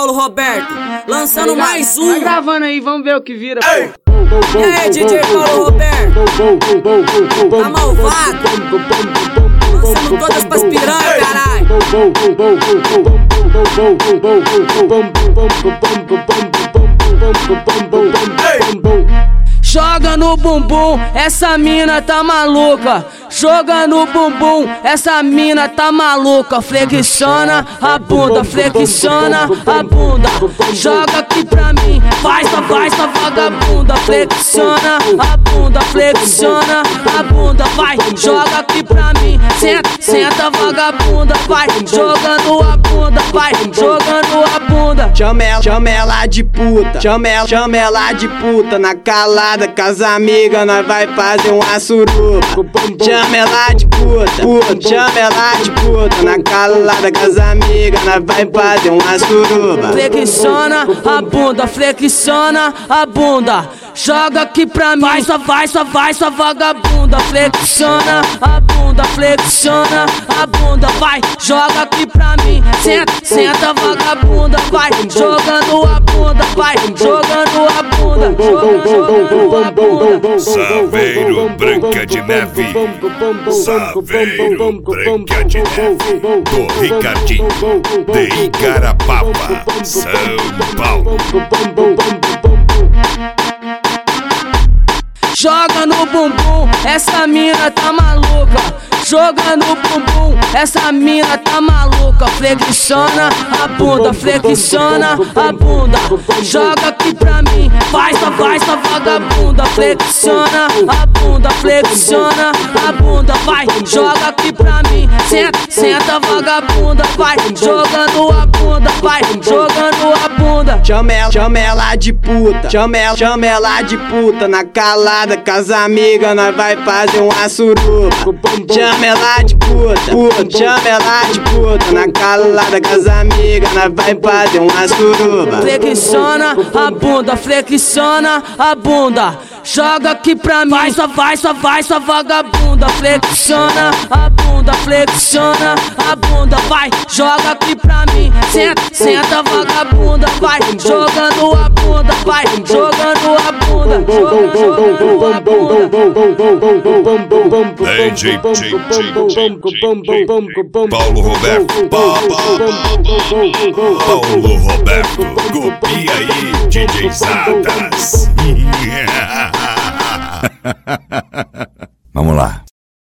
Paulo Roberto, lançando mais um. Vai gravando aí, vamos ver o que vira. E aí, DJ Paulo Roberto, tá malvado? Lançando todas pras piranha, caralho. Joga no bumbum, essa mina tá maluca. Joga no bumbum, essa mina tá maluca. Flexiona a bunda, flexiona a bunda. Joga aqui pra mim, faz essa vagabunda. Flexiona a bunda, flexiona a bunda. Vai, joga aqui pra mim, senta vagabunda. Vai, jogando a bunda, vai, jogando a bunda. Chama ela de puta, chama ela de puta. Na calada com as amigas nós vai fazer uma suruba. Chama ela de puta, chama ela de puta. Na calada com as amigas nós vai fazer uma suruba. Flexiona a bunda, flexiona a bunda. Joga aqui pra mim, vai sua vagabunda. Flexiona a bunda, flexiona a bunda. Vai, joga aqui pra mim, senta vagabunda. Vai, jogando a bunda, vai, jogando a bunda. Jogando a bunda. Saveiro Branca de Neve, Saveiro Branca de Neve, do Ricardinho, de Igarapava, São Paulo. Joga no bumbum, essa mina tá maluca. Joga no bumbum, essa mina tá maluca. Flexiona a bunda, flexiona a bunda. Joga aqui pra mim, faz essa vagabunda. Flexiona a bunda, flexiona a bunda. Vai, joga aqui pra mim, senta vagabunda. Vai, jogando a bunda, vai, jogando a bunda. Chama ela de puta, chama ela de puta. Na calada com as amigas nós vai fazer uma suruba. Chama ela de puta, chama ela de puta. Na calada com as amigas nós vai fazer uma suruba. Flexiona a bunda, flexiona a bunda. Joga aqui pra mim, vai sua vagabunda. Flexiona a bunda, flexiona a bunda. Vai, joga aqui pra mim, senta vagabunda. Vai, jogando a bunda, vai, jogando a bunda. Jogando a bunda. DJ Paulo Roberto, Paulo Roberto, copia aí, DJ Zadas. Vamos lá.